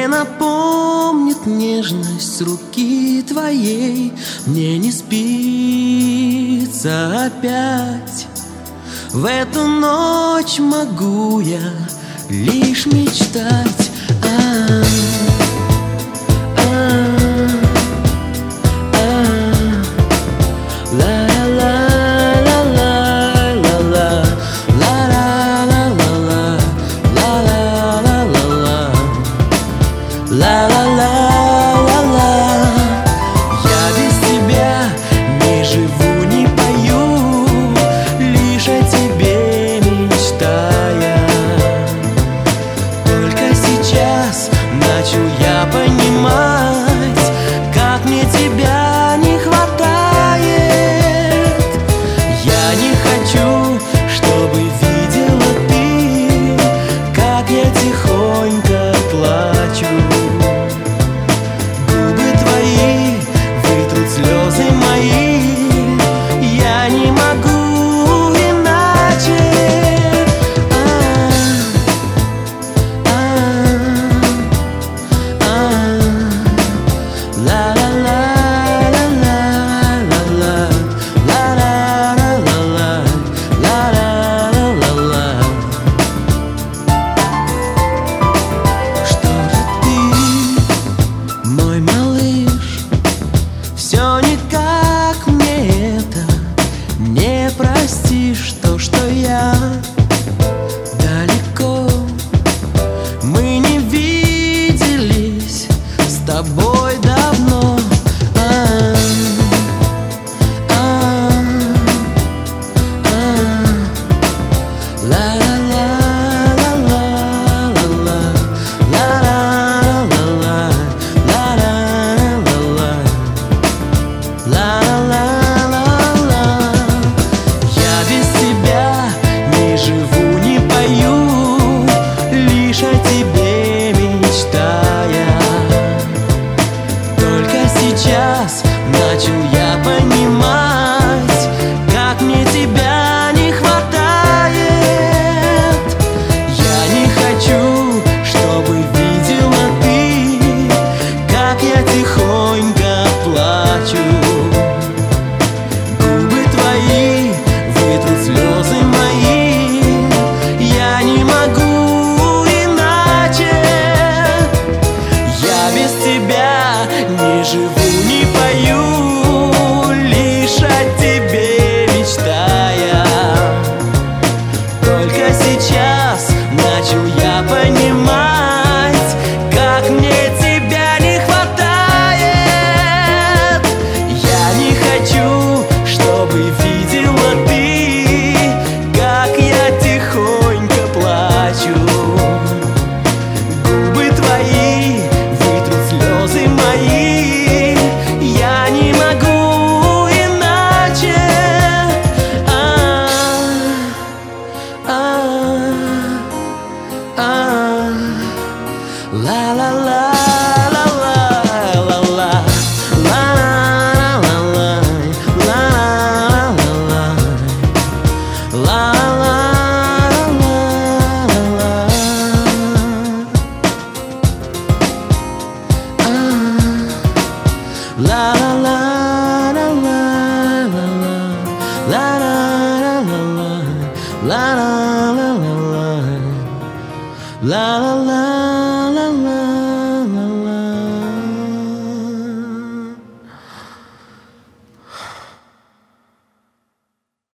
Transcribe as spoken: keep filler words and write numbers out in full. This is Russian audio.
Мне напомнит нежность руки твоей. Мне не спится опять. В эту ночь могу я лишь мечтать. А-а-а. Ла-ла-ла-ла-ла. Я без тебя не живу, не пою, лишь о тебе мечтая. Только сейчас начал я понимать, как мне тебя не хватает. Я не хочу, чтобы видела ты, как я тихонько плачу. Слезы мои, я не могу иначе. Что же ты, мой малыш, все никак мне это не простишь, то, что я далеко. Мы не виделись с тобой давно. Сейчас начал я понимать, как мне тебя не хватает. Я не хочу, чтобы видела ты, как я тихонько плачу. Губы твои вытрут слезы мои, я не могу иначе. Я без тебя не живу, не пою, лишь о тебе мечтая. Только сейчас начал я понимать, как мне тебя не хватает. Я не хочу, чтобы видела ты, как я тихонько плачу. Губы твои вытрут слезы мои, я не могу иначе. Ла-ла-ла-ла-ла-ла-ла. La la la la.